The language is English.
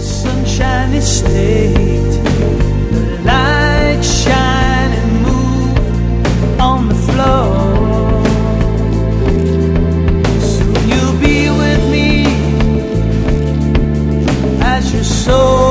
sunshiny state. The lights shine and move on the floor. Soon you'll be with me as your soul